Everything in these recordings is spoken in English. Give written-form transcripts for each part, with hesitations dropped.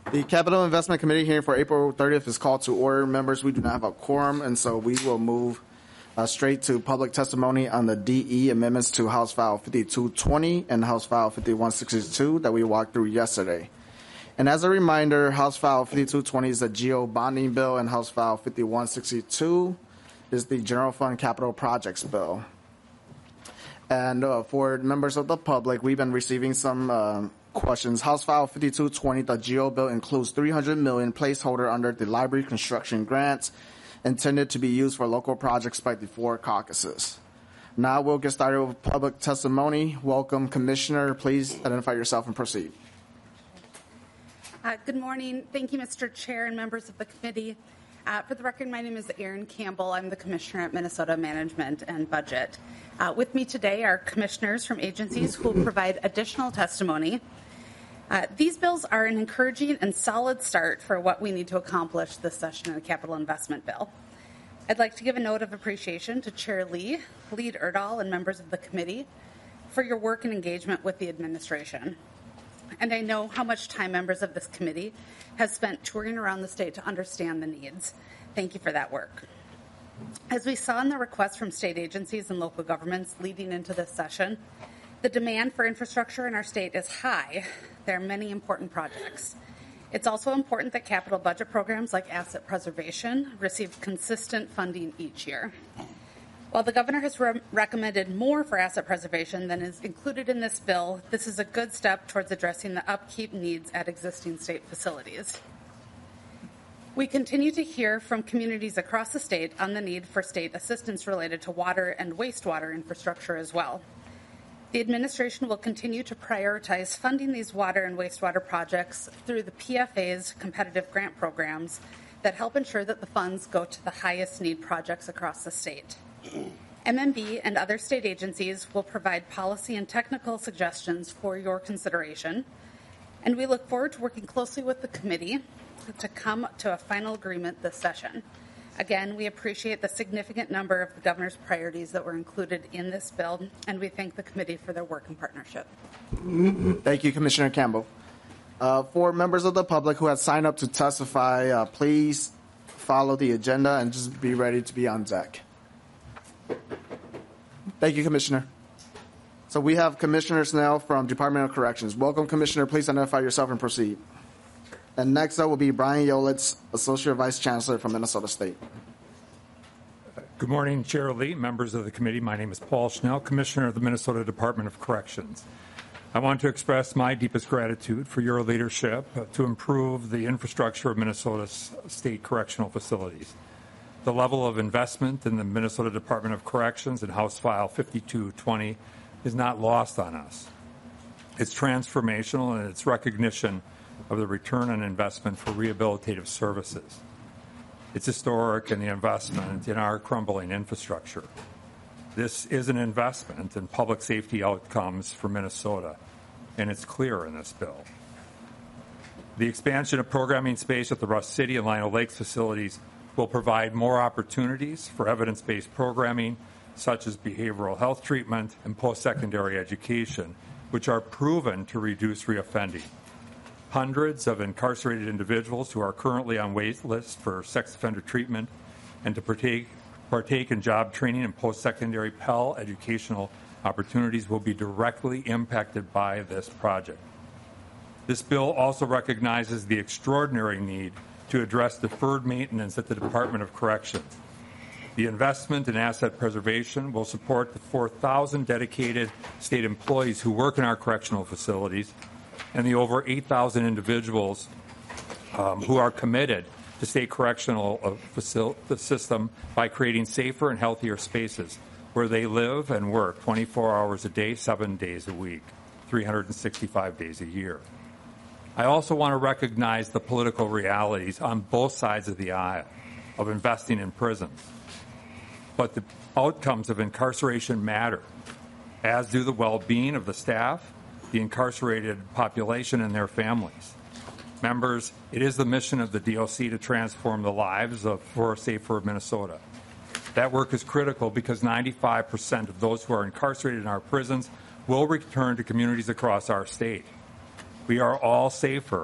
The Capital Investment Committee hearing for April 30th is called to order. Members, we do not have a quorum, and so we will move straight to public testimony on the DE amendments to House File 5220 and House File 5162 that we walked through yesterday. And as a reminder, House File 5220 is the GO bonding bill, and House File 5162 is the General Fund Capital Projects bill. And for members of the public, we've been receiving some questions. House File 5220, the GO bill includes $300 million placeholder under the library construction grants intended to be used for local projects by the four caucuses. Now we'll get started with public testimony. Welcome, Commissioner. Please identify yourself and proceed. Good morning. Thank you, Mr. Chair and members of the committee. For the record, my name is Erin Campbell. I'm the Commissioner at Minnesota Management and Budget. With me today are commissioners from agencies who will provide additional testimony. These bills are an encouraging and solid start for what we need to accomplish this session in the capital investment bill. I'd like to give a note of appreciation to Chair Lee, Lead Erdahl, and members of the committee for your work and engagement with the administration. And I know how much time members of this committee have spent touring around the state to understand the needs. Thank you for that work. As we saw in the requests from state agencies and local governments leading into this session, the demand for infrastructure in our state is high. There are many important projects. It's also important that capital budget programs like asset preservation receive consistent funding each year. While the governor has recommended more for asset preservation than is included in this bill, this is a good step towards addressing the upkeep needs at existing state facilities. We continue to hear from communities across the state on the need for state assistance related to water and wastewater infrastructure as well. The administration will continue to prioritize funding these water and wastewater projects through the PFA's competitive grant programs that help ensure that the funds go to the highest need projects across the state. MMB and other state agencies will provide policy and technical suggestions for your consideration, and we look forward to working closely with the committee to come to a final agreement this session. Again, we appreciate the significant number of the governor's priorities that were included in this bill, and we thank the committee for their work and partnership. Thank you, Commissioner Campbell. For members of the public who have signed up to testify, please follow the agenda and just be ready to be on deck. Thank you, Commissioner. So we have commissioners now from Department of Corrections. Welcome, Commissioner. Please identify yourself and proceed. And next up will be Brian Yolitz, Associate Vice Chancellor from Minnesota State. Good morning, Chair Lee, members of the committee. My name is Paul Schnell, Commissioner of the Minnesota Department of Corrections. I want to express my deepest gratitude for your leadership to improve the infrastructure of Minnesota's state correctional facilities. The level of investment in the Minnesota Department of Corrections in House File 5220 is not lost on us. It's transformational in its recognition of the return on investment for rehabilitative services. It's historic in the investment in our crumbling infrastructure. This is an investment in public safety outcomes for Minnesota, and it's clear in this bill. The expansion of programming space at the Rush City and Lino Lakes facilities will provide more opportunities for evidence-based programming, such as behavioral health treatment and post-secondary education, which are proven to reduce reoffending. Hundreds of incarcerated individuals who are currently on wait lists for sex offender treatment and to partake in job training and post-secondary Pell educational opportunities will be directly impacted by this project. This bill also recognizes the extraordinary need to address deferred maintenance at the Department of Corrections. The investment in asset preservation will support the 4,000 dedicated state employees who work in our correctional facilities and the over 8,000 individuals who are committed to state correctional system by creating safer and healthier spaces where they live and work 24 hours a day, 7 days a week, 365 days a year. I also want to recognize the political realities on both sides of the aisle of investing in prisons. But the outcomes of incarceration matter, as do the well-being of the staff, the incarcerated population, and their families. Members, it is the mission of the DOC to transform the lives for a safer Minnesota. That work is critical because 95% of those who are incarcerated in our prisons will return to communities across our state. We are all safer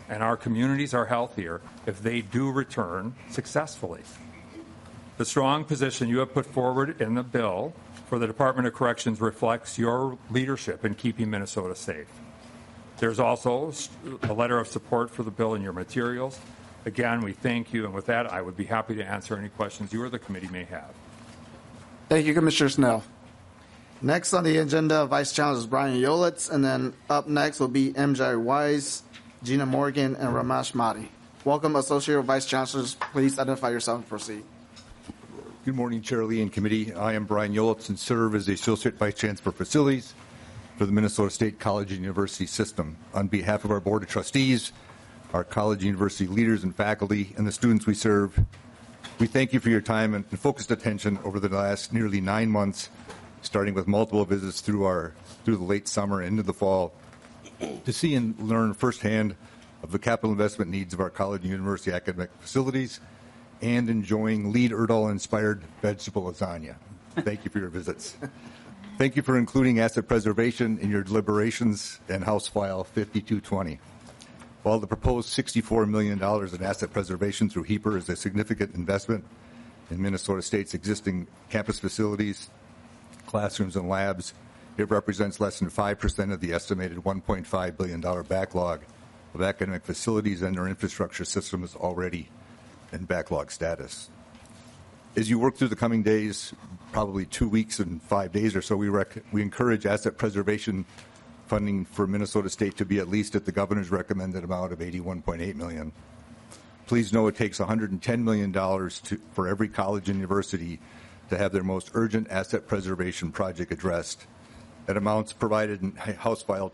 and our communities are healthier if they do return successfully. The strong position you have put forward in the bill for the Department of Corrections reflects your leadership in keeping Minnesota safe. There's also a letter of support for the bill in your materials. Again, we thank you, and with that, I would be happy to answer any questions you or the committee may have. Thank you, Commissioner Snell. Next on the agenda, Vice Chancellor is Brian Yolitz, and then up next will be MJ Wise, Gina Morgan, and Ramesh Mahdi. Welcome, Associate Vice Chancellors. Please identify yourself and proceed. Good morning, Chair Lee and Committee. I am Brian Yolitz and serve as the Associate Vice Chancellor for Facilities for the Minnesota State College and University System. On behalf of our Board of Trustees, our college and university leaders and faculty, and the students we serve, we thank you for your time and focused attention over the last nearly 9 months, starting with multiple visits through the late summer and into the fall, to see and learn firsthand of the capital investment needs of our college and university academic facilities, and enjoying Lead Erdahl-inspired vegetable lasagna. Thank you for your visits. Thank you for including asset preservation in your deliberations and House File 5220. While the proposed $64 million in asset preservation through HEAPR is a significant investment in Minnesota State's existing campus facilities, classrooms, and labs, it represents less than 5% of the estimated $1.5 billion backlog of academic facilities, and our infrastructure system is already in backlog status. As you work through the coming days, probably 2 weeks and 5 days or so, we encourage asset preservation funding for Minnesota State to be at least at the governor's recommended amount of $81.8 million. Please know it takes $110 million for every college and university to have their most urgent asset preservation project addressed. That amount's provided in House File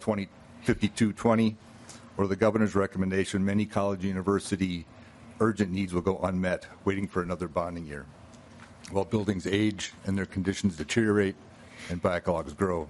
5220, or the governor's recommendation. Many college and university urgent needs will go unmet, waiting for another bonding year, while buildings age and their conditions deteriorate and backlogs grow.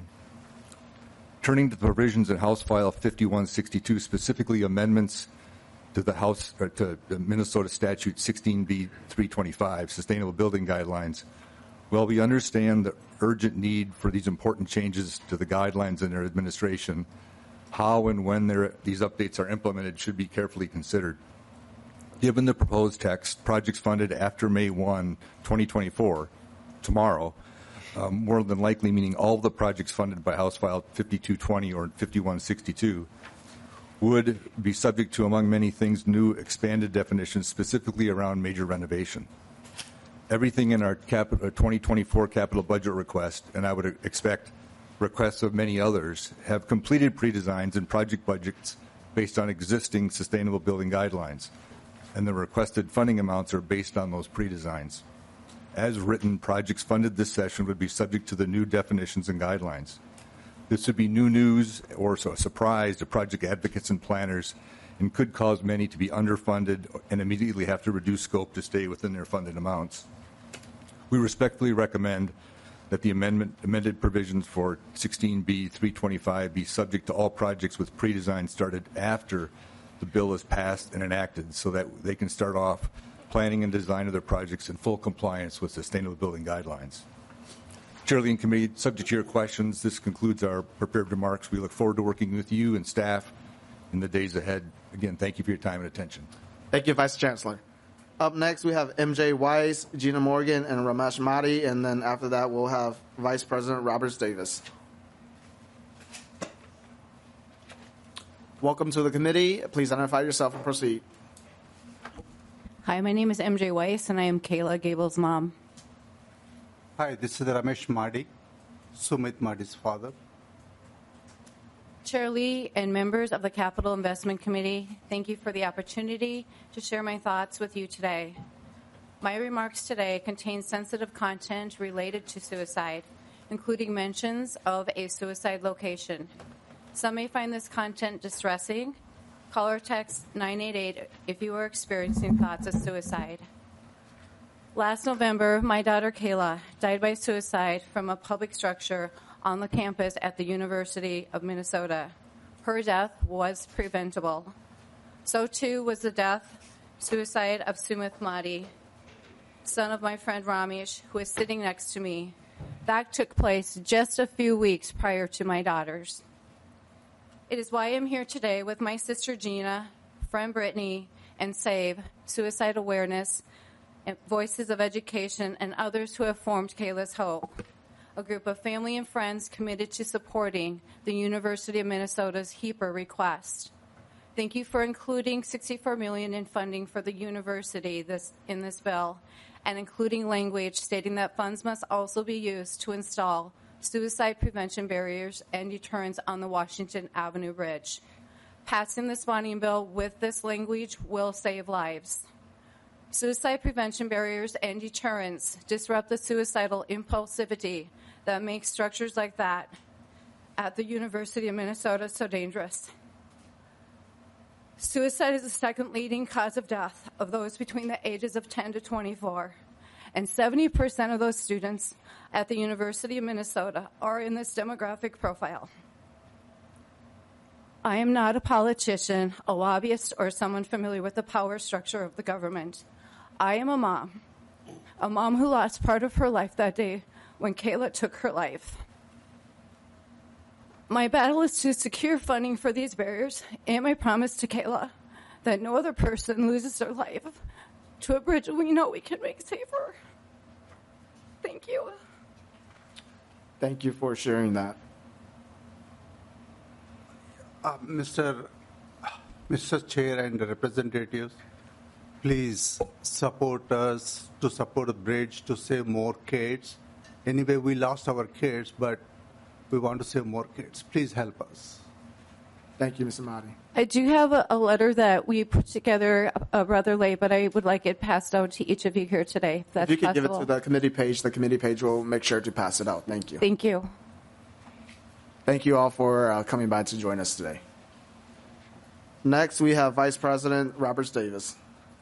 Turning to the provisions in House File 5162, specifically amendments to the Minnesota Statute 16B 325, Sustainable Building Guidelines. While we understand the urgent need for these important changes to the guidelines and their administration, how and when these updates are implemented should be carefully considered. Given the proposed text, projects funded after May 1, 2024, tomorrow, more than likely meaning all of the projects funded by House File 5220 or 5162, would be subject to, among many things, new expanded definitions specifically around major renovation. Everything in our 2024 capital budget request, and I would expect requests of many others, have completed pre-designs and project budgets based on existing sustainable building guidelines, and the requested funding amounts are based on those pre-designs. As written, projects funded this session would be subject to the new definitions and guidelines. This would be new news or a surprise to project advocates and planners, and could cause many to be underfunded and immediately have to reduce scope to stay within their funded amounts. We respectfully recommend that the amended provisions for 16B 325 be subject to all projects with pre-design started after the bill is passed and enacted, so that they can start off planning and design of their projects in full compliance with sustainable building guidelines. Chair Lee and Committee, subject to your questions, this concludes our prepared remarks. We look forward to working with you and staff in the days ahead. Again, thank you for your time and attention. Thank you, Vice Chancellor. Up next, we have MJ Wise, Gina Morgan, and Ramesh Mahdi, and then after that, we'll have Vice President Roberts Davis. Welcome to the committee. Please identify yourself and proceed. Hi, my name is MJ Weiss, and I am Kayla Gable's mom. Hi, this is Ramesh Mahdi, Sumit Mahdi's father. Chair Lee and members of the Capital Investment Committee, thank you for the opportunity to share my thoughts with you today. My remarks today contain sensitive content related to suicide, including mentions of a suicide location. Some may find this content distressing. Call or text 988 if you are experiencing thoughts of suicide. Last November, my daughter Kayla died by suicide from a public structure on the campus at the University of Minnesota. Her death was preventable. So too was the suicide of Sumit Mahdi, son of my friend Ramesh, who is sitting next to me. That took place just a few weeks prior to my daughter's. It is why I'm here today with my sister Gina, Befriend Brittany and Save, Suicide Awareness, and Voices of Education, and others who have formed Kayla's Hope, a group of family and friends committed to supporting the University of Minnesota's HEAPR request. Thank you for including $64 million in funding for the university in this bill, and including language stating that funds must also be used to install suicide prevention barriers and deterrents on the Washington Avenue Bridge. Passing this bonding bill with this language will save lives. Suicide prevention barriers and deterrents disrupt the suicidal impulsivity that makes structures like that at the University of Minnesota so dangerous. Suicide is the second leading cause of death of those between the ages of 10 to 24, and 70% of those students at the University of Minnesota are in this demographic profile. I am not a politician, a lobbyist, or someone familiar with the power structure of the government. I am a mom who lost part of her life that day when Kayla took her life. My battle is to secure funding for these barriers and my promise to Kayla that no other person loses their life to a bridge we know we can make safer. Thank you. Thank you for sharing that. Mr. Chair and representatives, please support us to support the bridge to save more kids. Anyway, we lost our kids, but we want to save more kids. Please help us. Thank you, Mr. Mahdi. I do have a letter that we put together rather late, but I would like it passed out to each of you here today, if that's If you could possible. give it to the committee page will make sure to pass it out. Thank you. Thank you. Thank you all for coming by to join us today. Next, we have Vice President Roberts Davis.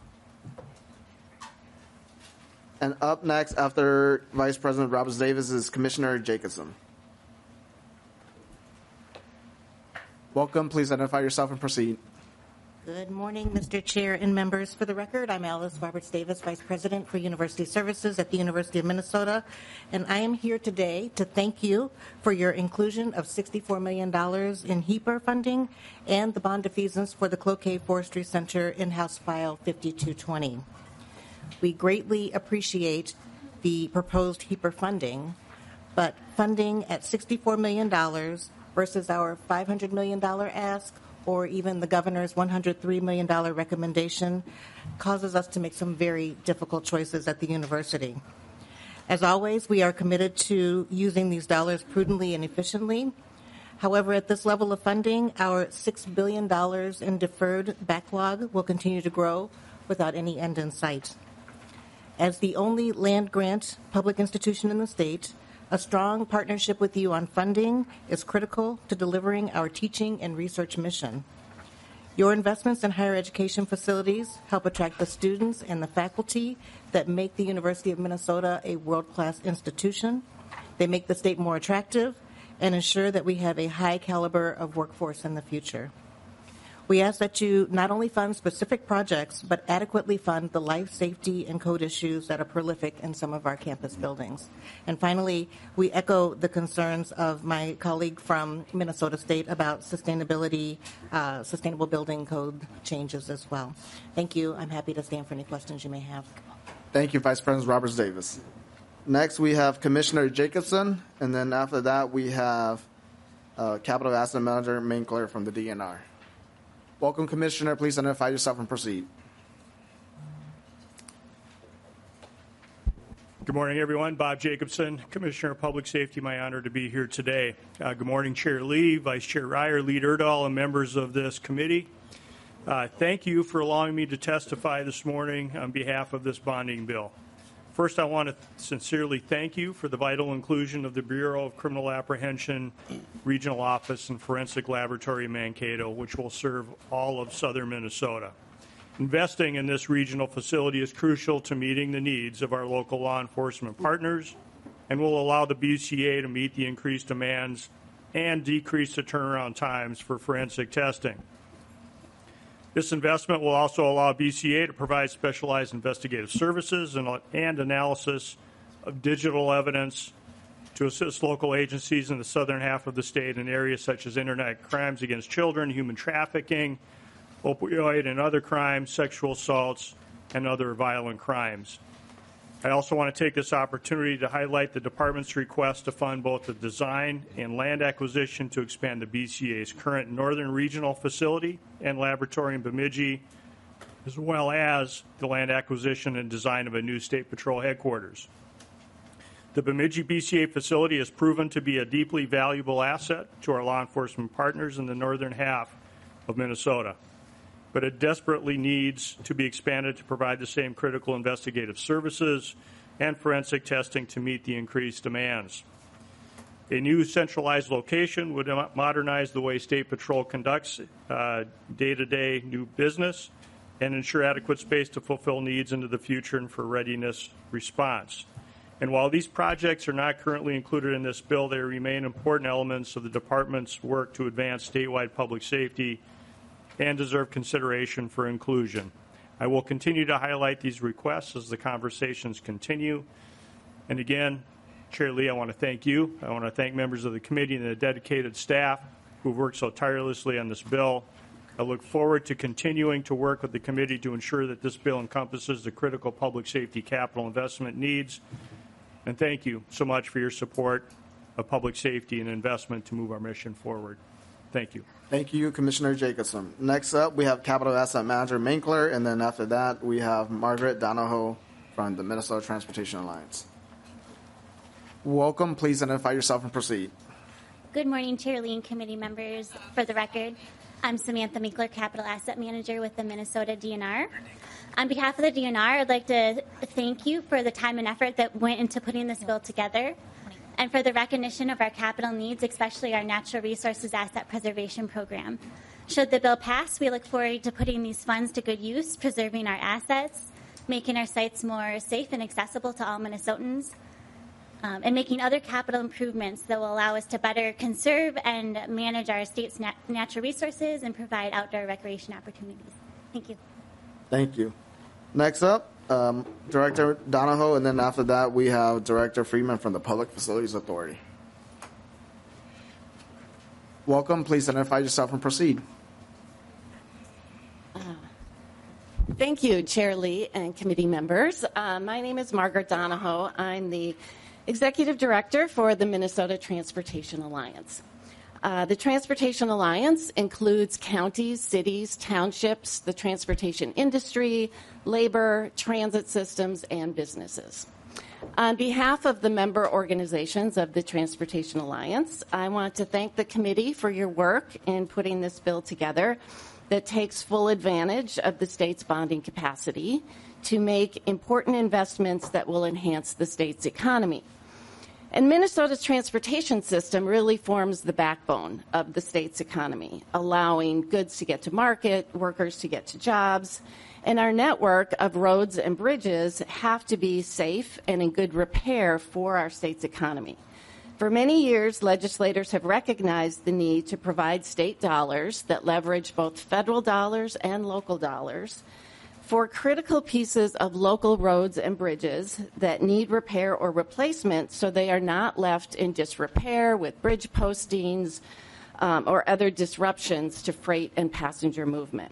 And up next, after Vice President Roberts Davis, is Commissioner Jacobson. Welcome. Please identify yourself and proceed. Good morning, Mr. Chair and members. For the record, I'm Alice Roberts Davis, Vice President for University Services at the University of Minnesota, and I am here today to thank you for your inclusion of $64 million in HEAPR funding and the bond defeasance for the Cloquet Forestry Center in House File 5220. We greatly appreciate the proposed HEAPR funding, but funding at $64 million versus our $500 million ask, or even the governor's $103 million recommendation, causes us to make some very difficult choices at the university. As always, we are committed to using these dollars prudently and efficiently. However, at this level of funding, our $6 billion in deferred backlog will continue to grow without any end in sight. As the only land-grant public institution in the state, a strong partnership with you on funding is critical to delivering our teaching and research mission. Your investments in higher education facilities help attract the students and the faculty that make the University of Minnesota a world-class institution. They make the state more attractive and ensure that we have a high caliber of workforce in the future. We ask that you not only fund specific projects, but adequately fund the life safety and code issues that are prolific in some of our campus buildings. And finally, we echo the concerns of my colleague from Minnesota State about sustainability, sustainable building code changes as well. Thank you. I'm happy to stand for any questions you may have. Thank you, Vice President Roberts Davis. Next, we have Commissioner Jacobson, and then after that, we have Capital Asset Manager Minkler from the DNR. Welcome, Commissioner. Please identify yourself and proceed. Good morning, everyone. Bob Jacobson, Commissioner of Public Safety. My honor to be here today. Good morning, Chair Lee, Vice Chair Ryer, Lead Erdahl, and members of this committee. Thank you for allowing me to testify this morning on behalf of this bonding bill. First, I want to sincerely thank you for the vital inclusion of the Bureau of Criminal Apprehension Regional Office and Forensic Laboratory in Mankato, which will serve all of southern Minnesota. Investing in this regional facility is crucial to meeting the needs of our local law enforcement partners and will allow the BCA to meet the increased demands and decrease the turnaround times for forensic testing. This investment will also allow BCA to provide specialized investigative services and analysis of digital evidence to assist local agencies in the southern half of the state in areas such as internet crimes against children, human trafficking, opioid and other crimes, sexual assaults, and other violent crimes. I also want to take this opportunity to highlight the department's request to fund both the design and land acquisition to expand the BCA's current Northern Regional Facility and Laboratory in Bemidji, as well as the land acquisition and design of a new State Patrol headquarters. The Bemidji BCA facility has proven to be a deeply valuable asset to our law enforcement partners in the northern half of Minnesota, but it desperately needs to be expanded to provide the same critical investigative services and forensic testing to meet the increased demands. A new centralized location would modernize the way State Patrol conducts day-to-day new business and ensure adequate space to fulfill needs into the future and for readiness response. And while these projects are not currently included in this bill, they remain important elements of the department's work to advance statewide public safety and deserve consideration for inclusion. I will continue to highlight these requests as the conversations continue. And again, Chair Lee, I want to thank you. I want to thank members of the committee and the dedicated staff who've worked so tirelessly on this bill. I look forward to continuing to work with the committee to ensure that this bill encompasses the critical public safety capital investment needs. And thank you so much for your support of public safety and investment to move our mission forward. Thank you. Thank you, Commissioner Jacobson. Next up, we have Capital Asset Manager Minkler, and then after that, we have Margaret Donahoe from the Minnesota Transportation Alliance. Welcome. Please identify yourself and proceed. Good morning, Chair Lee and committee members. For the record, I'm Samantha Minkler, Capital Asset Manager with the Minnesota DNR. On behalf of the DNR, I'd like to thank you for the time and effort that went into putting this bill together and for the recognition of our capital needs, especially our Natural Resources Asset Preservation Program. Should the bill pass, we look forward to putting these funds to good use, preserving our assets, making our sites more safe and accessible to all Minnesotans, and making other capital improvements that will allow us to better conserve and manage our state's natural resources and provide outdoor recreation opportunities. Thank you. Thank you. Next up, Director Donahoe, and then after that, we have Director Freeman from the Public Facilities Authority. Welcome. Please identify yourself and proceed. Thank you, Chair Lee and committee members. My name is Margaret Donahoe. I'm the Executive Director for the Minnesota Transportation Alliance. The Transportation Alliance includes counties, cities, townships, the transportation industry, labor, transit systems, and businesses. On behalf of the member organizations of the Transportation Alliance, I want to thank the committee for your work in putting this bill together that takes full advantage of the state's bonding capacity to make important investments that will enhance the state's economy. And Minnesota's transportation system really forms the backbone of the state's economy, allowing goods to get to market, workers to get to jobs, and our network of roads and bridges have to be safe and in good repair for our state's economy. For many years, legislators have recognized the need to provide state dollars that leverage both federal dollars and local dollars for critical pieces of local roads and bridges that need repair or replacement so they are not left in disrepair with bridge postings or other disruptions to freight and passenger movement.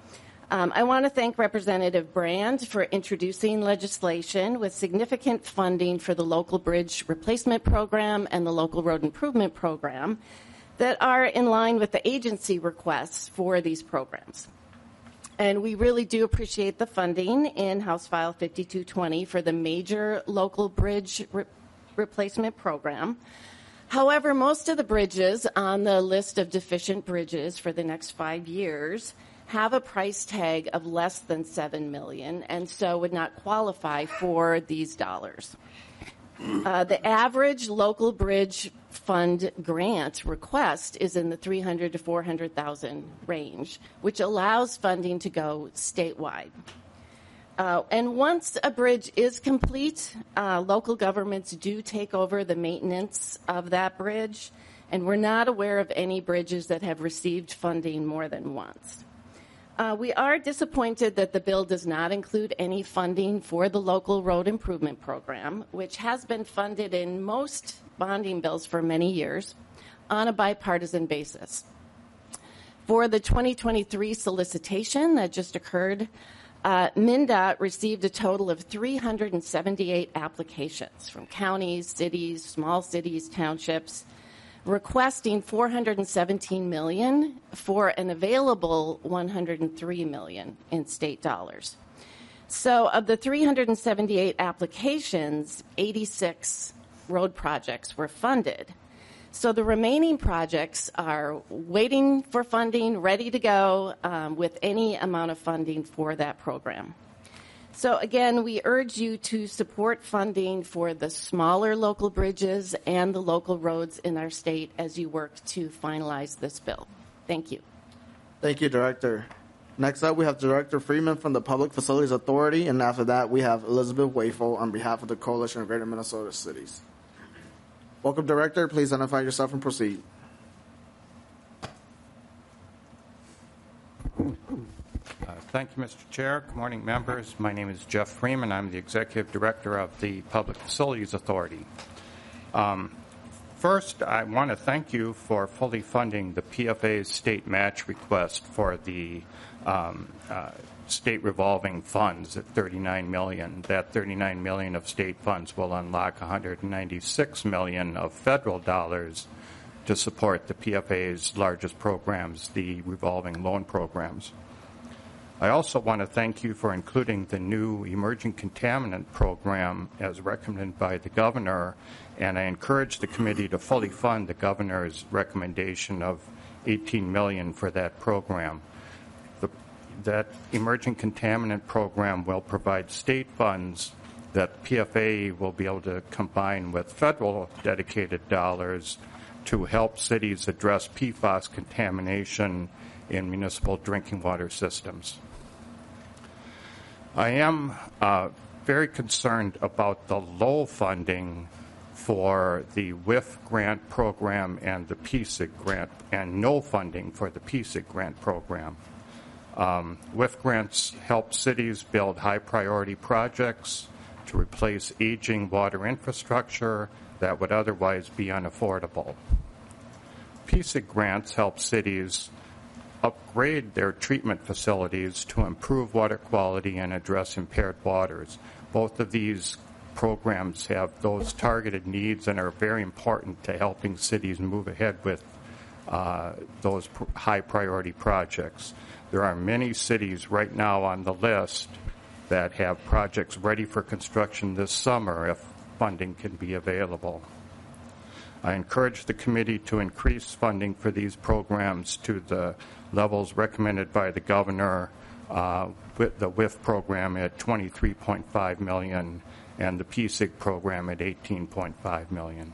I want to thank Representative Brand for introducing legislation with significant funding for the local bridge replacement program and the local road improvement program that are in line with the agency requests for these programs. And we really do appreciate the funding in House File 5220 for the major local bridge replacement program. However, most of the bridges on the list of deficient bridges for the next 5 years have a price tag of less than $7 million and so would not qualify for these dollars. The average local bridge fund grant request is in the $300,000 to $400,000 range, which allows funding to go statewide. And once a bridge is complete, local governments do take over the maintenance of that bridge, and we're not aware of any bridges that have received funding more than once. We are disappointed that the bill does not include any funding for the local road improvement program, which has been funded in most bonding bills for many years on a bipartisan basis. For the 2023 solicitation that just occurred, MnDOT received a total of 378 applications from counties, cities, small cities, townships, requesting $417 million for an available $103 million in state dollars. So of the 378 applications, 86 road projects were funded. So the remaining projects are waiting for funding, ready to go with any amount of funding for that program. So again, we urge you to support funding for the smaller local bridges and the local roads in our state as you work to finalize this bill. Thank you. Thank you, Director. Next up, we have Director Freeman from the Public Facilities Authority, and after that, we have Elizabeth Wafel on behalf of the Coalition of Greater Minnesota Cities. Welcome, Director. Please identify yourself and proceed. Thank you, Mr. Chair. Good morning, members. My name is Jeff Freeman. I'm the Executive Director of the Public Facilities Authority. First, I want to thank you for fully funding the PFA's state match request for the state revolving funds at $39 million. That $39 million of state funds will unlock $196 million of federal dollars to support the PFA's largest programs, the revolving loan programs. I also want to thank you for including the new emerging contaminant program as recommended by the governor, and I encourage the committee to fully fund the governor's recommendation of $18 million for that program. That emerging contaminant program will provide state funds that PFA will be able to combine with federal dedicated dollars to help cities address PFAS contamination in municipal drinking water systems. I am very concerned about the low funding for the WIF grant program and the PSIG grant, and no funding for the PSIG grant program. WIF grants help cities build high-priority projects to replace aging water infrastructure that would otherwise be unaffordable. PSIG grants help cities upgrade their treatment facilities to improve water quality and address impaired waters. Both of these programs have those targeted needs and are very important to helping cities move ahead with those high-priority projects. There are many cities right now on the list that have projects ready for construction this summer if funding can be available. I encourage the committee to increase funding for these programs to the levels recommended by the governor, with the WIF program at $23.5 million and the PSIG program at $18.5 million.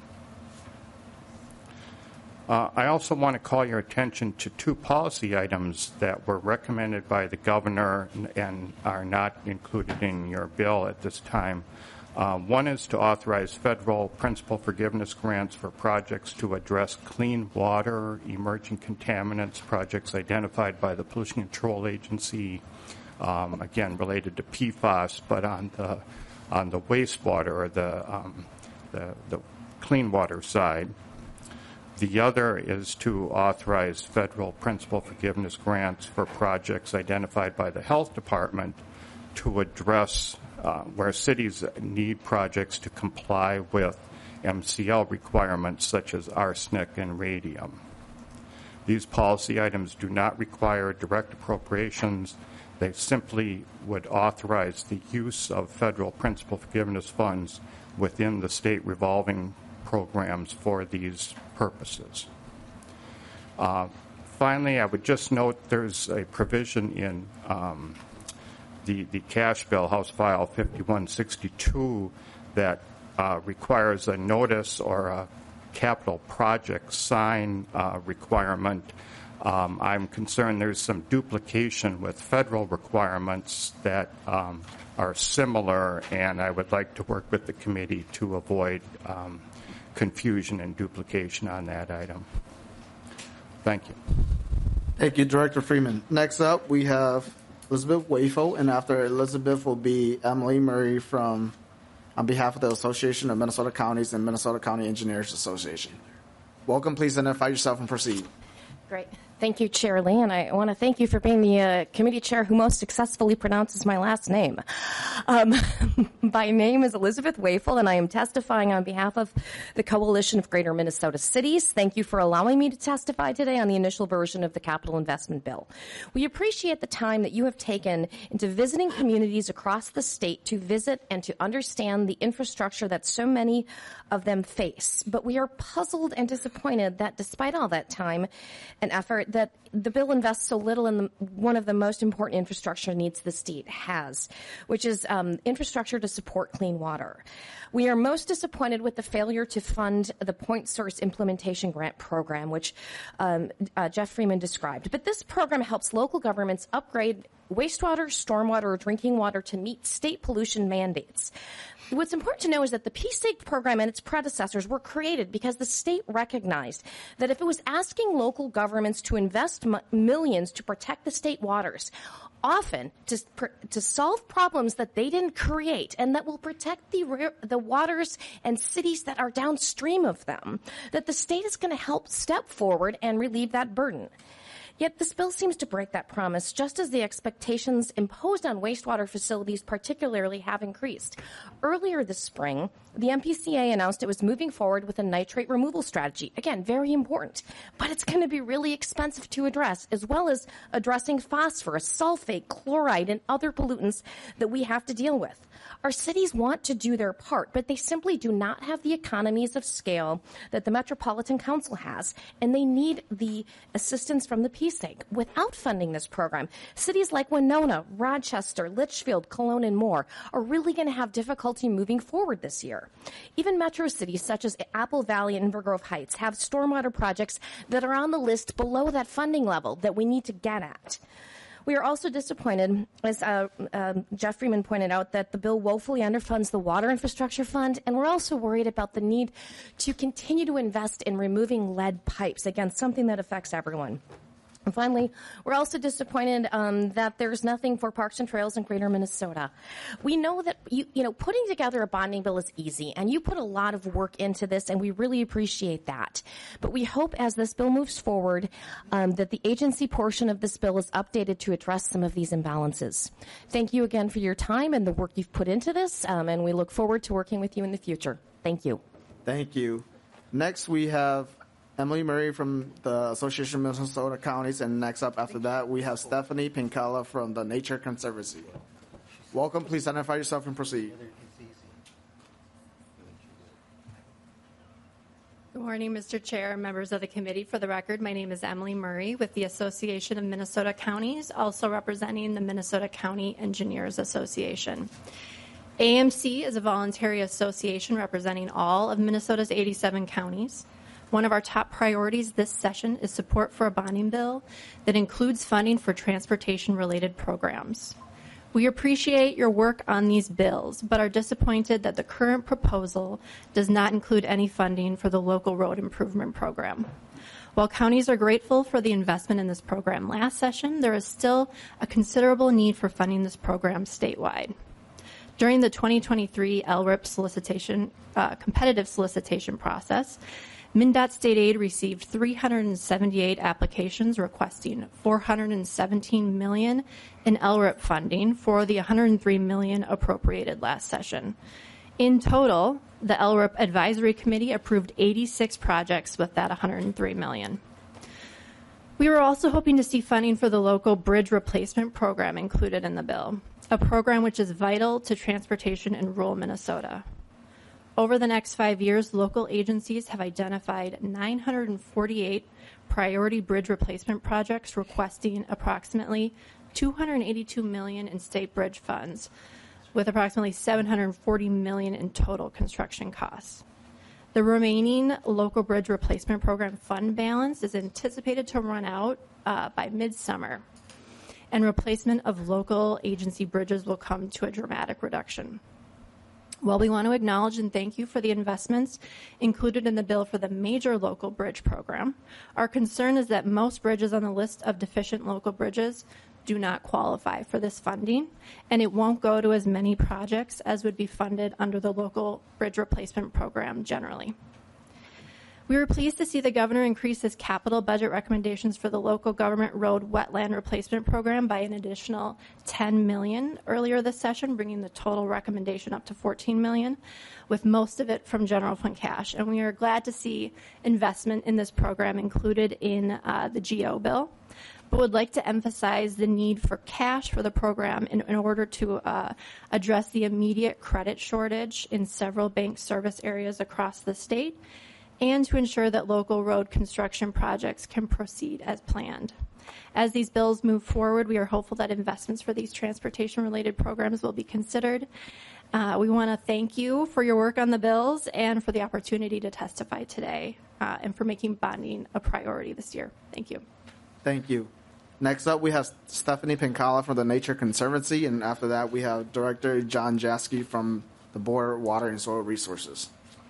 I also want to call your attention to two policy items that were recommended by the governor and are not included in your bill at this time. One is to authorize federal principal forgiveness grants for projects to address clean water, emerging contaminants, projects identified by the Pollution Control Agency, again related to PFAS, but on the wastewater or the clean water side. The other is to authorize federal principal forgiveness grants for projects identified by the Health Department to address where cities need projects to comply with MCL requirements such as arsenic and radium. These policy items do not require direct appropriations. They simply would authorize the use of federal principal forgiveness funds within the state revolving programs for these purposes. Finally, I would just note there's a provision in the cash bill, House File 5162, that requires a notice or a capital project sign requirement. I'm concerned there's some duplication with federal requirements that are similar, and I would like to work with the committee to avoid confusion and duplication on that item. Thank you. Thank you, Director Freeman. Next up, we have Elizabeth Wafel, and after Elizabeth will be Emily Murray on behalf of the Association of Minnesota Counties and Minnesota County Engineers Association. Welcome. Please identify yourself and proceed. Great. Thank you, Chair Lee, and I want to thank you for being the committee chair who most successfully pronounces my last name. My name is Elizabeth Wayful, and I am testifying on behalf of the Coalition of Greater Minnesota Cities. Thank you for allowing me to testify today on the initial version of the Capital Investment Bill. We appreciate the time that you have taken into visiting communities across the state to visit and to understand the infrastructure that so many of them face. But we are puzzled and disappointed that despite all that time and effort, that the bill invests so little in one of the most important infrastructure needs the state has, which is infrastructure to support clean water. We are most disappointed with the failure to fund the Point Source Implementation Grant Program, which Jeff Freeman described. But this program helps local governments upgrade wastewater, stormwater, or drinking water to meet state pollution mandates. What's important to know is that the PSIG program and its predecessors were created because the state recognized that if it was asking local governments to invest millions to protect the state waters, often to solve problems that they didn't create and that will protect the waters and cities that are downstream of them, that the state is going to help step forward and relieve that burden. Yet this bill seems to break that promise, just as the expectations imposed on wastewater facilities particularly have increased. Earlier this spring, the MPCA announced it was moving forward with a nitrate removal strategy. Again, very important, but it's going to be really expensive to address, as well as addressing phosphorus, sulfate, chloride, and other pollutants that we have to deal with. Our cities want to do their part, but they simply do not have the economies of scale that the Metropolitan Council has, and they need the assistance from the PSIG. Without funding this program, cities like Winona, Rochester, Litchfield, Cologne, and more are really going to have difficulty moving forward this year. Even metro cities such as Apple Valley and Invergrove Heights have stormwater projects that are on the list below that funding level that we need to get at. We are also disappointed, as Jeff Freeman pointed out, that the bill woefully underfunds the Water Infrastructure Fund, and we're also worried about the need to continue to invest in removing lead pipes, again, something that affects everyone. And finally, we're also disappointed that there's nothing for parks and trails in Greater Minnesota. We know that putting together a bonding bill is easy, and you put a lot of work into this, and we really appreciate that. But we hope as this bill moves forward that the agency portion of this bill is updated to address some of these imbalances. Thank you again for your time and the work you've put into this, and we look forward to working with you in the future. Thank you. Thank you. Next, we have Emily Murray from the Association of Minnesota Counties, and next up after that, we have Stephanie Pincala from the Nature Conservancy. Welcome. Please identify yourself and proceed. Good morning, Mr. Chair and members of the committee. For the record, my name is Emily Murray with the Association of Minnesota Counties, also representing the Minnesota County Engineers Association. AMC is a voluntary association representing all of Minnesota's 87 counties. One of our top priorities this session is support for a bonding bill that includes funding for transportation-related programs. We appreciate your work on these bills, but are disappointed that the current proposal does not include any funding for the local road improvement program. While counties are grateful for the investment in this program last session, there is still a considerable need for funding this program statewide. During the 2023 LRIP competitive solicitation process, MnDOT State Aid received 378 applications requesting $417 million in LRIP funding for the $103 million appropriated last session. In total, the LRIP Advisory Committee approved 86 projects with that $103 million. We were also hoping to see funding for the local bridge replacement program included in the bill, a program which is vital to transportation in rural Minnesota. Over the next 5 years, local agencies have identified 948 priority bridge replacement projects requesting approximately $282 million in state bridge funds, with approximately $740 million in total construction costs. The remaining local bridge replacement program fund balance is anticipated to run out by midsummer, and replacement of local agency bridges will come to a dramatic reduction. While we want to acknowledge and thank you for the investments included in the bill for the major local bridge program, our concern is that most bridges on the list of deficient local bridges do not qualify for this funding, and it won't go to as many projects as would be funded under the local bridge replacement program generally. We were pleased to see the governor increase his capital budget recommendations for the local government road wetland replacement program by an additional $10 million earlier this session, bringing the total recommendation up to $14 million, with most of it from general fund cash. And we are glad to see investment in this program included in the GO bill, but would like to emphasize the need for cash for the program in order to address the immediate credit shortage in several bank service areas across the state, and to ensure that local road construction projects can proceed as planned. As these bills move forward, we are hopeful that investments for these transportation-related programs will be considered. We want to thank you for your work on the bills and for the opportunity to testify today and for making bonding a priority this year. Thank you. Thank you. Next up, we have Stephanie Pincala from the Nature Conservancy, and after that, we have Director John Jaski from the Board of Water and Soil Resources.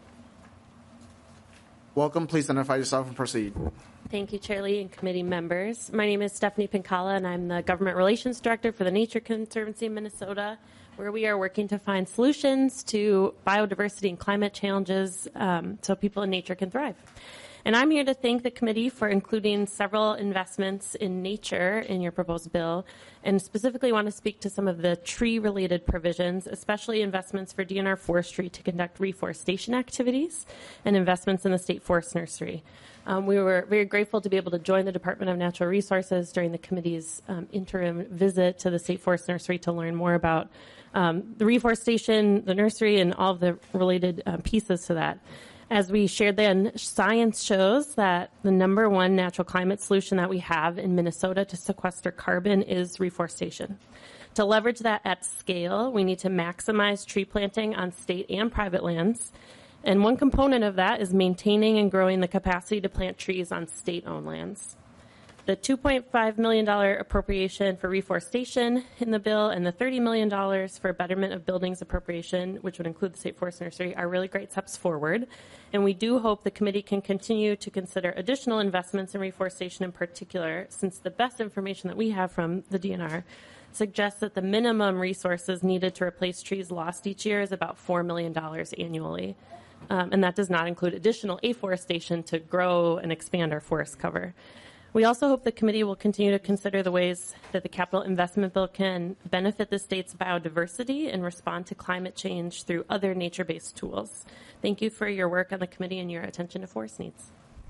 Welcome. Please identify yourself and proceed. Thank you, Chair Lee and committee members. My name is Stephanie Pincala, and I'm the Government Relations Director for the Nature Conservancy in Minnesota, where we are working to find solutions to biodiversity and climate challenges so people in nature can thrive. And I'm here to thank the committee for including several investments in nature in your proposed bill, and specifically want to speak to some of the tree-related provisions, especially investments for DNR Forestry to conduct reforestation activities and investments in the State Forest Nursery. We were very grateful to be able to join the Department of Natural Resources during the committee's interim visit to the State Forest Nursery to learn more about the reforestation, the nursery, and all of the related pieces to that. As we shared then, science shows that the number one natural climate solution that we have in Minnesota to sequester carbon is reforestation. To leverage that at scale, we need to maximize tree planting on state and private lands. And one component of that is maintaining and growing the capacity to plant trees on state-owned lands. The $2.5 million appropriation for reforestation in the bill and the $30 million for betterment of buildings appropriation, which would include the State Forest Nursery, are really great steps forward. And we do hope the committee can continue to consider additional investments in reforestation in particular, since the best information that we have from the DNR suggests that the minimum resources needed to replace trees lost each year is about $4 million annually. And that does not include additional afforestation to grow and expand our forest cover. We also hope the committee will continue to consider the ways that the capital investment bill can benefit the state's biodiversity and respond to climate change through other nature-based tools. Thank you for your work on the committee and your attention to forest needs.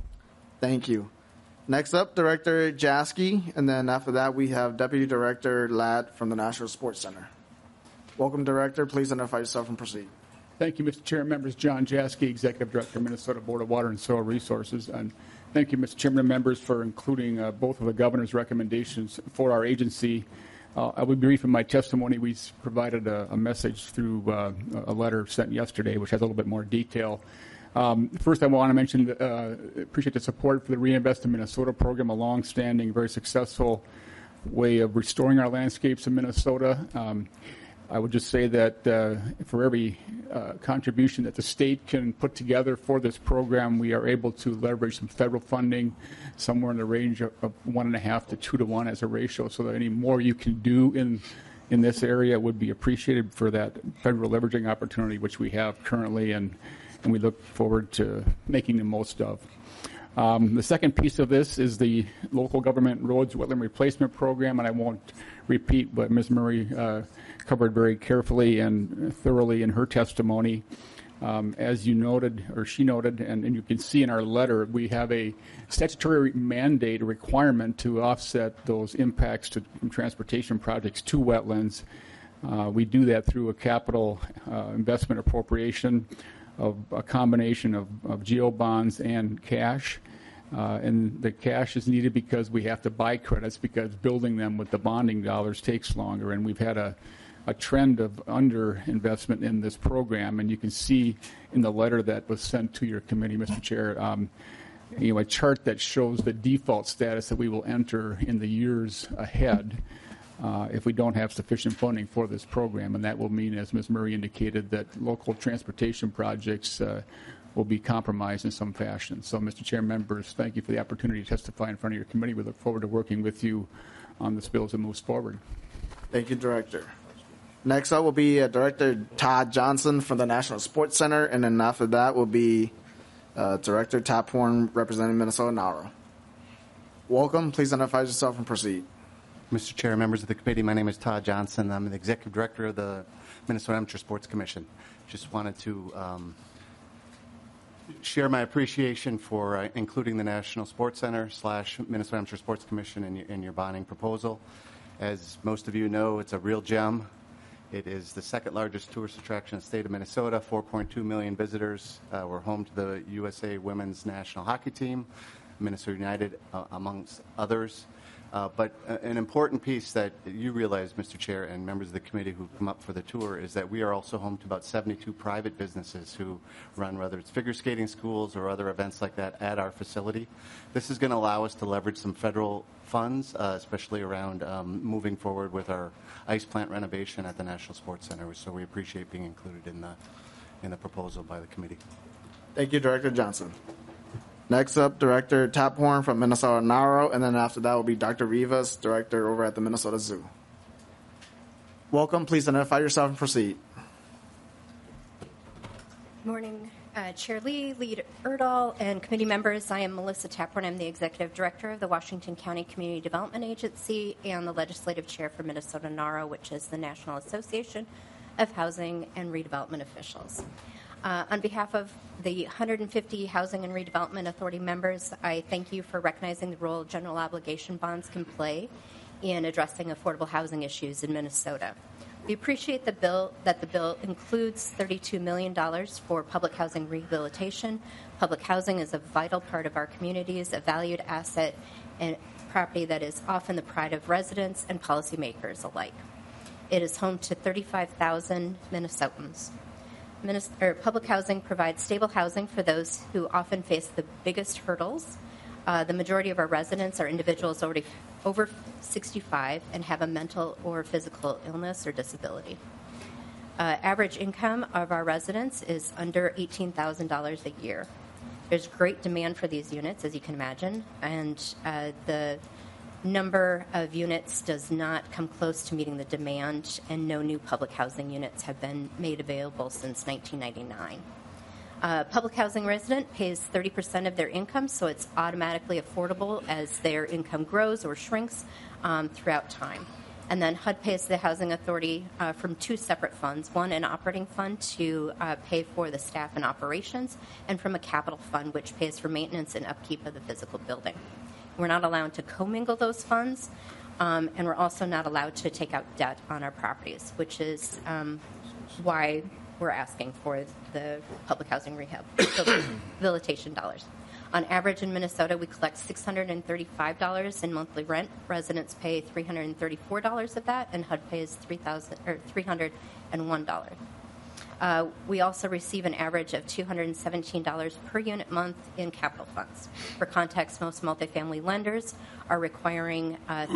Thank you. Next up, Director Jaski, and then after that, we have Deputy Director Ladd from the National Sports Center. Welcome, Director. Please identify yourself and proceed. Thank you, Mr. Chair. Members, John Jaski, Executive Director, Minnesota Board of Water and Soil Resources. And thank you, Mr. Chairman and members, for including both of the governor's recommendations for our agency. I will be brief in my testimony. We provided a message through a letter sent yesterday, which has a little bit more detail. First, I want to mention, appreciate the support for the Reinvest in Minnesota program, a long-standing, very successful way of restoring our landscapes in Minnesota. I would just say that for every contribution that the state can put together for this program, we are able to leverage some federal funding somewhere in the range of 1.5 to 2 to 1 as a ratio, so that any more you can do in this area would be appreciated for that federal leveraging opportunity, which we have currently, and we look forward to making the most of. The second piece of this is the local government roads wetland replacement program, and I won't repeat what Ms. Murray covered very carefully and thoroughly in her testimony. As you noted, or she noted, and you can see in our letter, we have a statutory mandate, a requirement to offset those impacts to transportation projects to wetlands. We do that through a capital investment appropriation of a combination of GO bonds and cash. And the cash is needed because we have to buy credits, because building them with the bonding dollars takes longer. And we've had a trend of underinvestment in this program. And you can see in the letter that was sent to your committee, Mr. Chair, a chart that shows the default status that we will enter in the years ahead if we don't have sufficient funding for this program. And that will mean, as Ms. Murray indicated, that local transportation projects will be compromised in some fashion. So, Mr. Chair, members, thank you for the opportunity to testify in front of your committee. We look forward to working with you on this bill as it moves forward. Thank you, Director. Next up will be Director Todd Johnson from the National Sports Center, and then after that will be Director Taphorn, representing Minnesota NARO. Welcome. Please identify yourself and proceed. Mr. Chair, members of the committee, my name is Todd Johnson. I'm the Executive Director of the Minnesota Amateur Sports Commission. Just wanted to share my appreciation for including the National Sports Center / Minnesota Amateur Sports Commission in your bonding proposal. As most of you know, it's a real gem. It is the second largest tourist attraction in the state of Minnesota, 4.2 million visitors. We're home to the USA Women's National Hockey Team, Minnesota United, amongst others. But an important piece that you realize, Mr. Chair, and members of the committee who come up for the tour, is that we are also home to about 72 private businesses who run, whether it's figure skating schools or other events like that, at our facility. This is going to allow us to leverage some federal funds, especially around moving forward with our ice plant renovation at the National Sports Center. So we appreciate being included in the proposal by the committee. Thank you, Director Johnson. Next up, Director Taphorn from Minnesota NARO, and then after that will be Dr. Rivas, Director over at the Minnesota Zoo. Welcome. Please identify yourself and proceed. Morning, Chair Lee, Lead Erdahl, and committee members. I am Melissa Taphorn. I'm the Executive Director of the Washington County Community Development Agency and the Legislative Chair for Minnesota NARO, which is the National Association of Housing and Redevelopment Officials. On behalf of the 150 Housing and Redevelopment Authority members, I thank you for recognizing the role general obligation bonds can play in addressing affordable housing issues in Minnesota. We appreciate that the bill includes $32 million for public housing rehabilitation. Public housing is a vital part of our communities, a valued asset and property that is often the pride of residents and policymakers alike. It is home to 35,000 Minnesotans. Public housing provides stable housing for those who often face the biggest hurdles. The majority of our residents are individuals already over 65 and have a mental or physical illness or disability. Average income of our residents is under $18,000 a year. There's great demand for these units, as you can imagine, and the number of units does not come close to meeting the demand, and no new public housing units have been made available since 1999. Public housing resident pays 30% of their income, so it's automatically affordable as their income grows or shrinks throughout time. And then HUD pays the Housing Authority from two separate funds, one an operating fund to pay for the staff and operations, and from a capital fund which pays for maintenance and upkeep of the physical building. We're not allowed to commingle those funds, and we're also not allowed to take out debt on our properties, which is why we're asking for the public housing rehabilitation dollars. On average in Minnesota, we collect $635 in monthly rent. Residents pay $334 of that, and HUD pays $301. We also receive an average of $217 per unit month in capital funds. For context, most multifamily lenders are requiring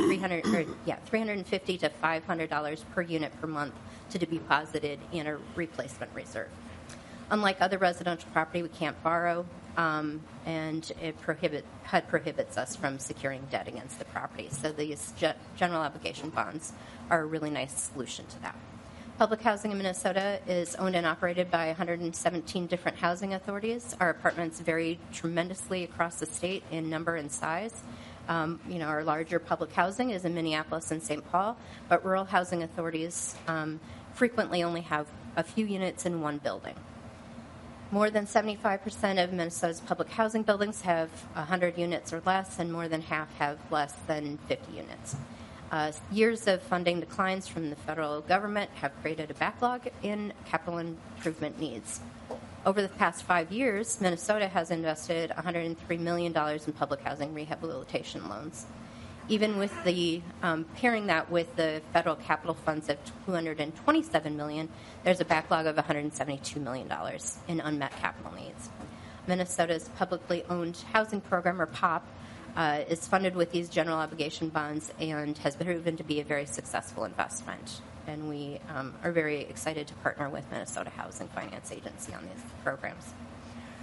$350 to $500 per unit per month to be deposited in a replacement reserve. Unlike other residential property, we can't borrow, and HUD prohibits us from securing debt against the property. So these general obligation bonds are a really nice solution to that. Public housing in Minnesota is owned and operated by 117 different housing authorities. Our apartments vary tremendously across the state in number and size. Our larger public housing is in Minneapolis and St. Paul, but rural housing authorities frequently only have a few units in one building. More than 75% of Minnesota's public housing buildings have 100 units or less, and more than half have less than 50 units. Years of funding declines from the federal government have created a backlog in capital improvement needs. Over the past 5 years, Minnesota has invested $103 million in public housing rehabilitation loans. Even with the pairing that with the federal capital funds of $227 million, there's a backlog of $172 million in unmet capital needs. Minnesota's publicly owned housing program, or POP, is funded with these general obligation bonds and has proven to be a very successful investment. And we are very excited to partner with Minnesota Housing Finance Agency on these programs.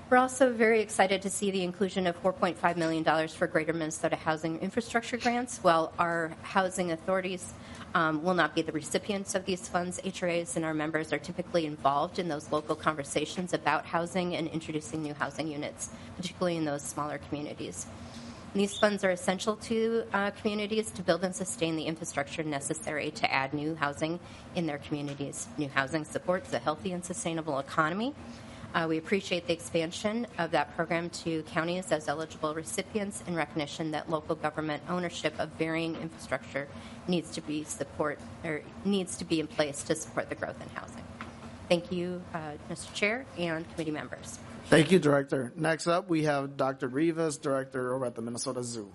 We're also very excited to see the inclusion of $4.5 million for Greater Minnesota Housing Infrastructure Grants. While our housing authorities will not be the recipients of these funds, HRAs and our members are typically involved in those local conversations about housing and introducing new housing units, particularly in those smaller communities. And these funds are essential to communities to build and sustain the infrastructure necessary to add new housing in their communities. New housing supports a healthy and sustainable economy. We appreciate the expansion of that program to counties as eligible recipients in recognition that local government ownership of varying infrastructure needs to be in place to support the growth in housing. Thank you, Mr. Chair and committee members. Thank you, Director. Next up, we have Dr. Rivas, Director over at the Minnesota Zoo.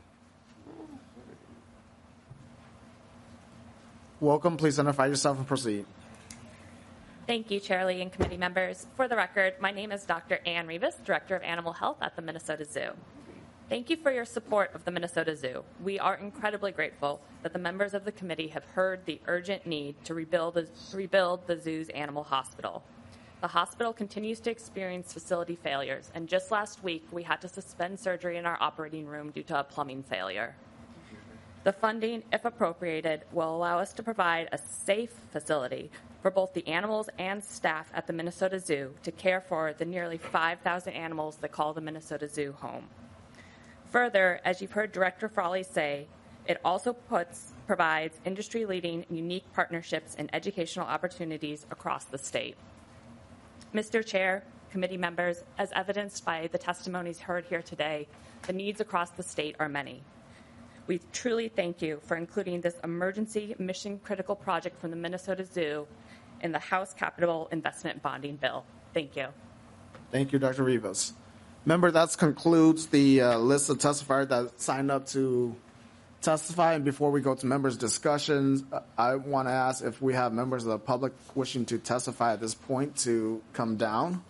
Welcome. Please identify yourself and proceed. Thank you, Chair Lee and committee members. For the record, my name is Dr. Ann Rivas, Director of Animal Health at the Minnesota Zoo. Thank you for your support of the Minnesota Zoo. We are incredibly grateful that the members of the committee have heard the urgent need to rebuild the zoo's animal hospital. The hospital continues to experience facility failures, and just last week we had to suspend surgery in our operating room due to a plumbing failure. The funding, if appropriated, will allow us to provide a safe facility for both the animals and staff at the Minnesota Zoo to care for the nearly 5,000 animals that call the Minnesota Zoo home. Further, as you've heard Director Frawley say, it also provides industry-leading unique partnerships and educational opportunities across the state. Mr. Chair, committee members, as evidenced by the testimonies heard here today, the needs across the state are many. We truly thank you for including this emergency mission-critical project from the Minnesota Zoo in the House Capital Investment Bonding Bill. Thank you. Thank you, Dr. Rivas. Member, that concludes the list of testifiers that signed up to testify. And before we go to members' discussions, I want to ask if we have members of the public wishing to testify at this point to come down.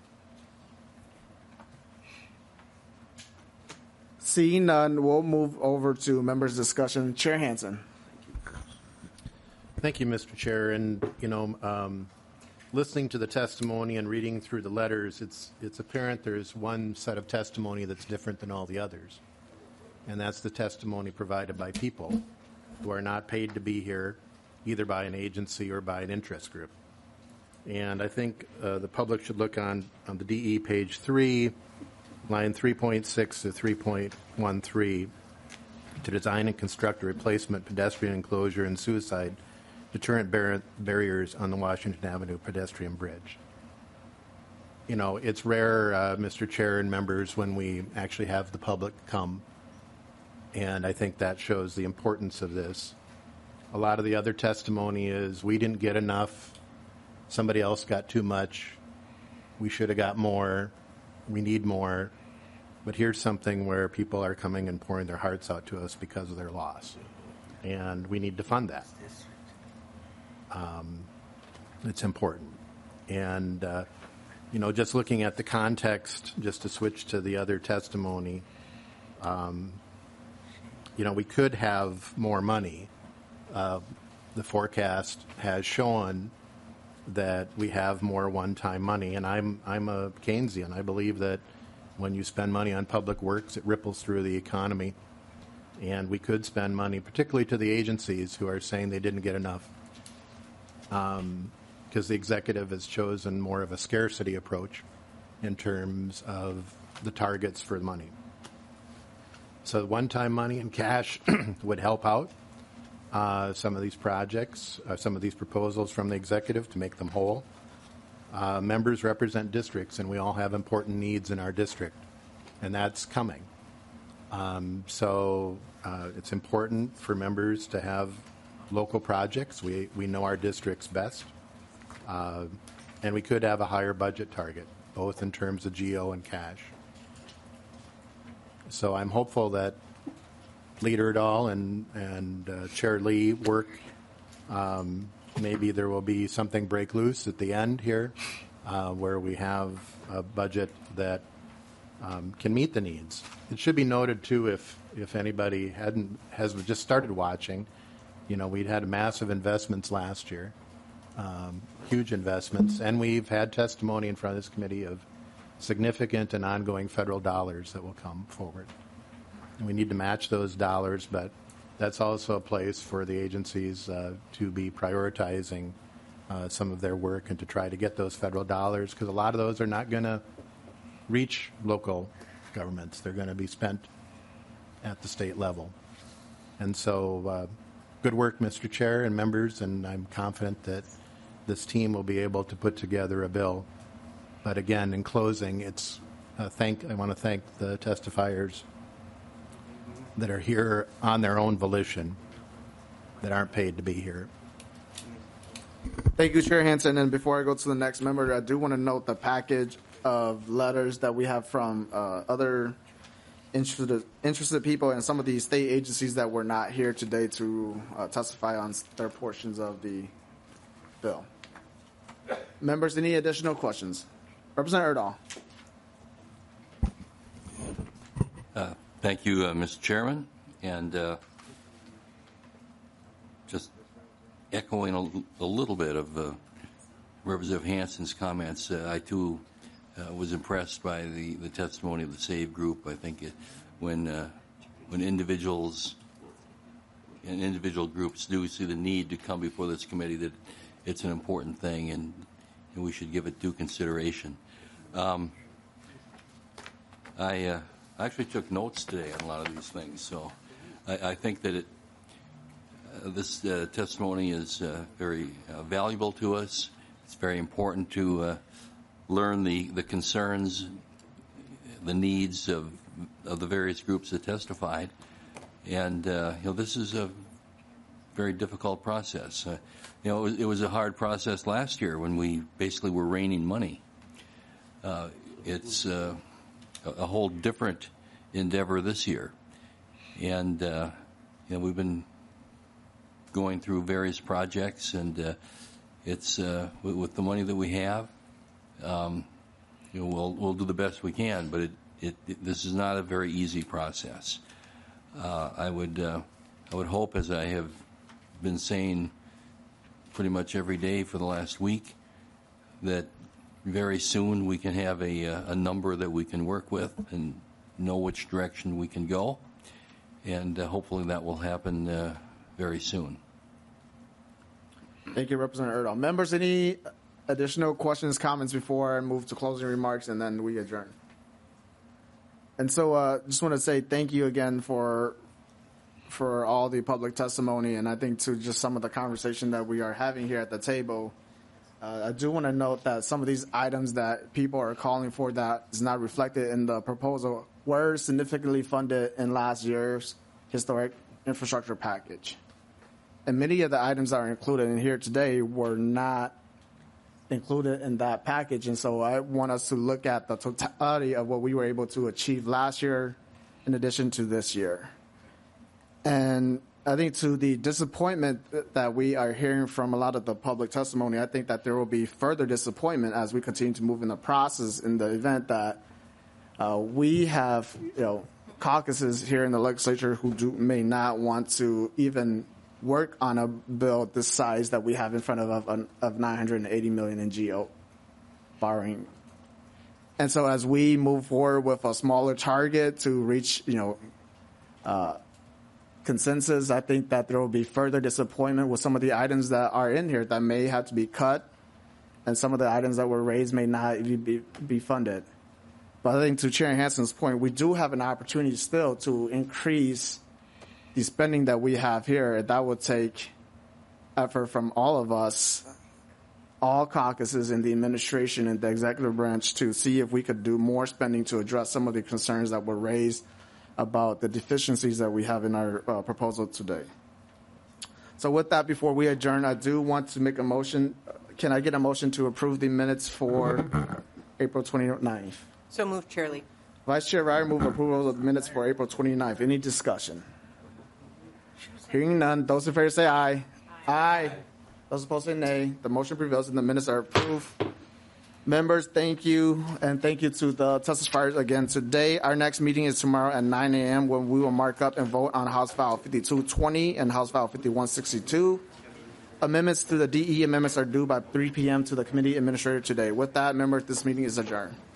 Seeing none, we'll move over to members' discussion. Chair Hansen. Thank you, Mr. Chair. And, listening to the testimony and reading through the letters, it's apparent there's one set of testimony that's different than all the others. And that's the testimony provided by people who are not paid to be here, either by an agency or by an interest group. And I think the public should look on the DE page 3, line 3.6 to 3.13, to design and construct a replacement pedestrian enclosure and suicide deterrent barriers on the Washington Avenue pedestrian bridge. It's rare, Mr. Chair and members, when we actually have the public come, and I think that shows the importance of this. A lot of the other testimony is we didn't get enough, somebody else got too much, we should have got more, we need more. But here's something where people are coming and pouring their hearts out to us because of their loss, and we need to fund that. It's important. And, just looking at the context, just to switch to the other testimony, we could have more money. The forecast has shown that we have more one-time money, and I'm a Keynesian. I believe that when you spend money on public works, it ripples through the economy, and we could spend money, particularly to the agencies who are saying they didn't get enough, because the executive has chosen more of a scarcity approach in terms of the targets for money. So one-time money and cash would help out some of these projects, some of these proposals from the executive to make them whole. Members represent districts, and we all have important needs in our district, and that's coming. So it's important for members to have local projects. We know our districts best, and we could have a higher budget target, both in terms of GO and cash. So I'm hopeful that Leader Dahl and Chair Lee work. Maybe there will be something break loose at the end here, where we have a budget that can meet the needs. It should be noted too, if anybody has just started watching, we'd had massive investments last year, huge investments, and we've had testimony in front of this committee of significant and ongoing federal dollars that will come forward. And we need to match those dollars, but that's also a place for the agencies to be prioritizing some of their work and to try to get those federal dollars, because a lot of those are not going to reach local governments. They're going to be spent at the state level. And so good work, Mr. Chair and members, and I'm confident that this team will be able to put together a bill. But again, in closing, I want to thank the testifiers that are here on their own volition, that aren't paid to be here. Thank you, Chair Hansen. And before I go to the next member, I do want to note the package of letters that we have from other interested people and some of these state agencies that were not here today to testify on their portions of the bill. Members, any additional questions? Representative Erdahl. Thank you, Mr. Chairman. And just echoing a little bit of Representative Hansen's comments, I too was impressed by the testimony of the SAVE group. I think when individuals and individual groups do see the need to come before this committee, that it's an important thing, and we should give it due consideration. I actually took notes today on a lot of these things, so I think that this testimony is very valuable to us. It's very important to learn the concerns, the needs of the various groups that testified, and this is a very difficult process. It was a hard process last year when we basically were raining money. It's a whole different endeavor this year, and we've been going through various projects, and it's with the money that we have, we'll do the best we can. But this is not a very easy process. I would hope, as I have been saying pretty much every day for the last week, that very soon we can have a number that we can work with and know which direction we can go, and hopefully that will happen very soon. Thank you, Representative Erdahl. Members, any additional questions, comments before I move to closing remarks and then we adjourn? And so just want to say thank you again for all the public testimony, and I think to just some of the conversation that we are having here at the table. I do want to note that some of these items that people are calling for that is not reflected in the proposal were significantly funded in last year's historic infrastructure package. And many of the items that are included in here today were not included in that package. And so I want us to look at the totality of what we were able to achieve last year in addition to this year. And I think to the disappointment that we are hearing from a lot of the public testimony, I think that there will be further disappointment as we continue to move in the process in the event that we have, caucuses here in the legislature who may not want to even work on a bill this size that we have in front of $980 million in GO borrowing. And so as we move forward with a smaller target to reach, consensus, I think that there will be further disappointment with some of the items that are in here that may have to be cut, and some of the items that were raised may not even be funded. But I think to Chair Hansen's point, we do have an opportunity still to increase the spending that we have here. That would take effort from all of us, all caucuses in the administration and the executive branch, to see if we could do more spending to address some of the concerns that were raised about the deficiencies that we have in our proposal today. So with that, before we adjourn, I do want to make a motion. Can I get a motion to approve the minutes for April 29th? So moved, Chair Lee. Vice Chair Ryer, move approval of the minutes for April 29th. Any discussion? Hearing none, those in favor say aye. Aye. Those opposed say nay. The motion prevails and the minutes are approved. Members, thank you, and thank you to the testifiers again today. Our next meeting is tomorrow at 9 a.m. when we will mark up and vote on House File 5220 and House File 5162. Amendments to the DE amendments are due by 3 p.m. to the committee administrator today. With that, members, this meeting is adjourned.